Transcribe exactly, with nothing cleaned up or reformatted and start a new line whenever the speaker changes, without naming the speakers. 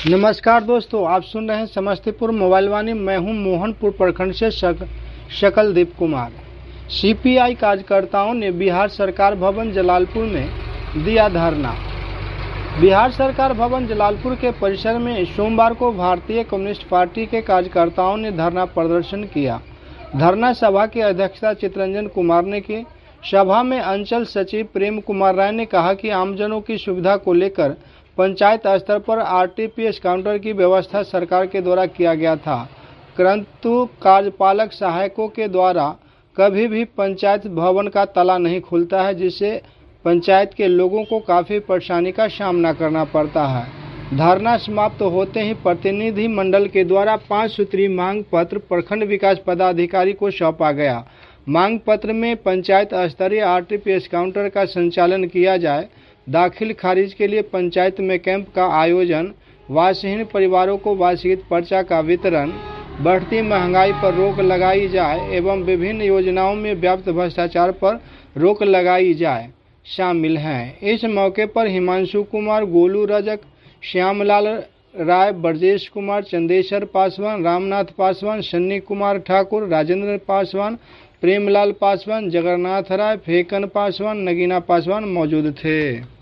नमस्कार दोस्तों, आप सुन रहे हैं समस्तीपुर मोबाइल वाणी। मैं हूं मोहनपुर प्रखंड से शक, शकलदीप कुमार। सीपीआई कार्यकर्ताओं ने बिहार सरकार भवन जलालपुर में दिया धरना। बिहार सरकार भवन जलालपुर के परिसर में सोमवार को भारतीय कम्युनिस्ट पार्टी के कार्यकर्ताओं ने धरना प्रदर्शन किया। धरना सभा की अध्यक्षता चितरंजन कुमार ने की। सभा में अंचल सचिव प्रेम कुमार राय ने कहा कि आमजनों की सुविधा को लेकर पंचायत स्तर पर आरटीपीएस काउंटर की व्यवस्था सरकार के द्वारा किया गया था, परंतु कार्यपालक सहायकों के द्वारा कभी भी पंचायत भवन का ताला नहीं खुलता है, जिससे पंचायत के लोगों को काफी परेशानी का सामना करना पड़ता है। धरना समाप्त होते ही प्रतिनिधि मंडल के द्वारा पांच सूत्री मांग पत्र प्रखंड विकास पदाधिकारी को सौंपा गया। मांग पत्र में पंचायत स्तरीय आरटीपीएस काउंटर का संचालन किया जाए, दाखिल खारिज के लिए पंचायत में कैंप का आयोजन, वासहीन परिवारों को वार्षिक पर्चा का वितरण, बढ़ती महंगाई पर रोक लगाई जाए एवं विभिन्न योजनाओं में व्याप्त भ्रष्टाचार पर रोक लगाई जाए शामिल हैं। इस मौके पर हिमांशु कुमार, गोलू रजक, श्यामलाल राय, ब्रजेश कुमार, चंदेश्वर पासवान, रामनाथ पासवान, सन्नी कुमार ठाकुर, राजेंद्र पासवान, प्रेमलाल पासवान, जगन्नाथ राय, फेकन पासवान, नगीना पासवान मौजूद थे।